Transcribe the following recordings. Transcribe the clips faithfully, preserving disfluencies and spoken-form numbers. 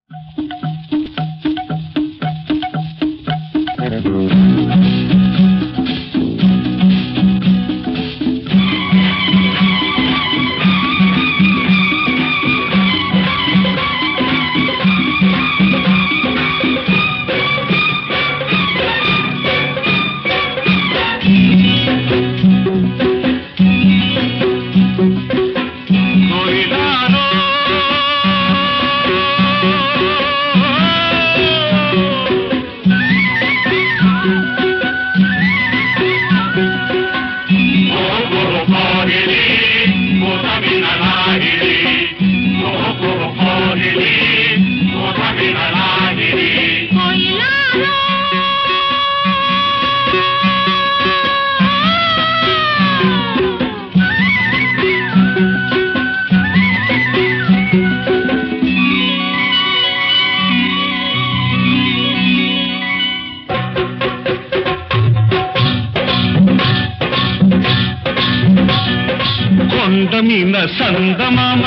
కొండమీన సందమామ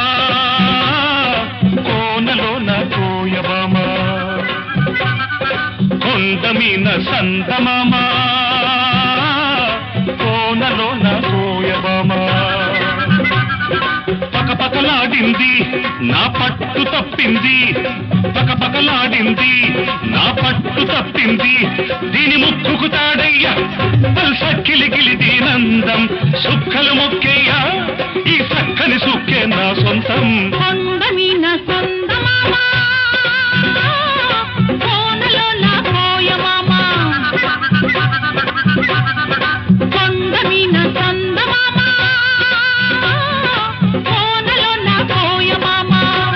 కోనలోన కోయబామ కొండమీన సందమామ కోనలోన కోయబామ పకపకలాడింది నా పట్టు తప్పింది పకపకలాడింది నా పట్టు తప్పింది దీని ముక్కుకు తాడయ్యా సక్కిలిగిలి దీనందం సుక్కలు మొక్కేయ్యా ఈ సక్కని సుక్కే నా సొంతం కొండమీన సందమామ కోనలోన కోయమామ కొండమీన సందమామ కోనలోన కోయమామ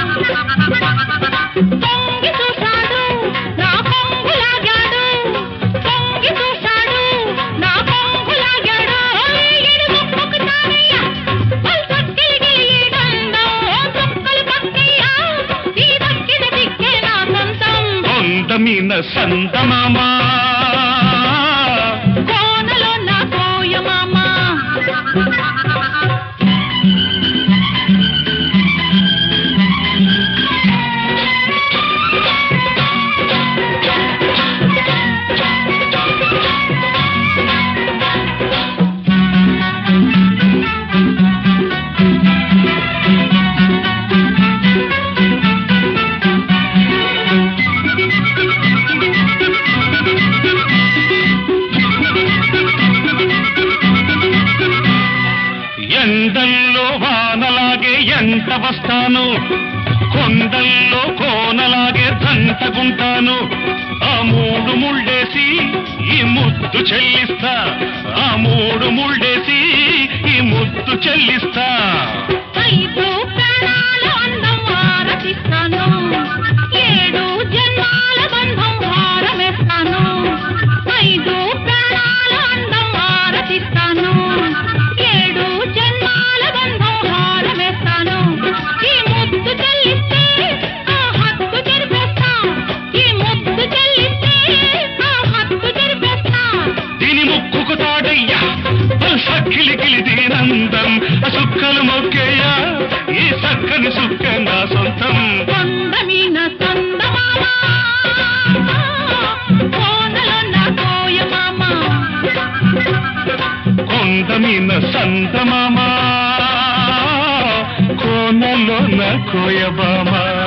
తొంగి చూశాడు నా కొంగులాగాడు తొంగి చూశాడు నా కొంగులాగాడు ఈడు ముక్కుకు తానయ్యా పల్సక్కిలిగిలి ఈడందం సుక్కలు పక్కయ్యా ఈ దక్కిన దిక్కే నా సొంతం కొండమీన సందమామ కోనలోన కోయమామ ఎండల్లో వానలాగే ఎంట వస్తాను కొండల్లో కోనలాగే దంటగుంటాను ఆ మూడు ముళ్ళేసి ఈ ముద్దు చెల్లిస్తా ఆ మూడు ముళ్ళేసి ఈ ముద్దు చెల్లిస్తా ఐదు ప్రాణాల అందం ఆరతిస్తాను ఏడు జన్మాల బంధం హారమేస్తాను ఐదు ప్రాణాల అందం ఆరతిస్తాను ఏడు జన్మాల బంధం హారమేస్తాను ఈ ముద్దు చెల్లిస్తే ఆ హక్కు జరిపేస్తా ఈ ముద్దు చెల్లిస్తే ఆ హక్కు జరిపేస్తా దీని ముక్కుకు తాడయ్యా సక్కిలిగిలి దీనందం సుక్కలు మొక్కేయ్యా ఈ సక్కని సుక్క నా సొంతం కొండమీన సందమామ కోనలోన కోయమామ కొండమీన సందమామ కోనలోన కోయబామ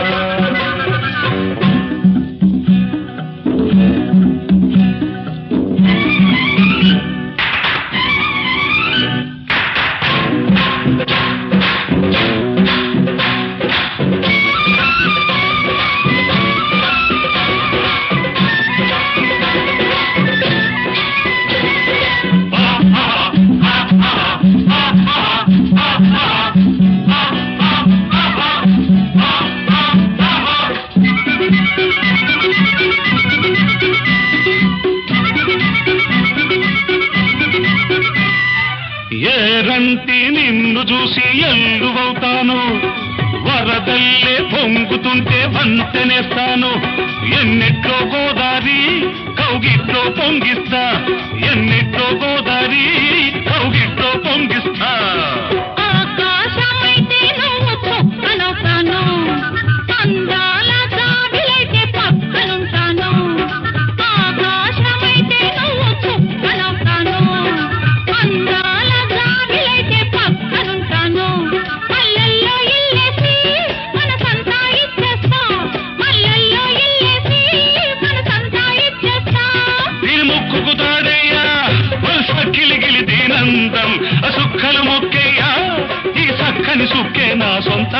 ఏరంటి నిన్ను చూసి ఎల్లువవుతాను వరదల్లే పొంగుతుంటే వంతెనేస్తాను ఎన్నిట్లో గోదారి కౌగిట్లో పొంగిస్తా ఎన్నిట్లో గోదారి కౌగిట్లో పొంగిస్తా ఆకాశమైతే నువ్వు చొక్కనవుతాను అందాల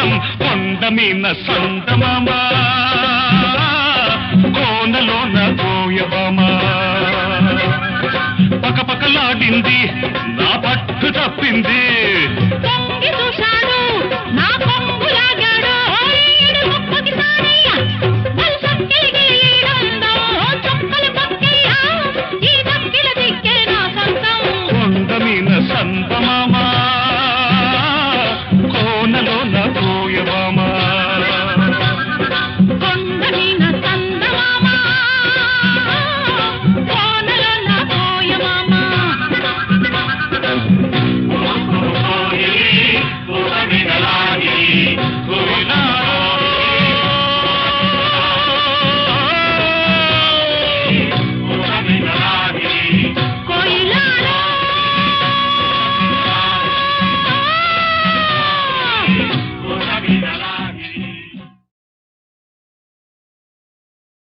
సంబరం కొండ మీన సందమామ కోనలోన కోయమామ పకపకలాడింది నా పట్టు తప్పింది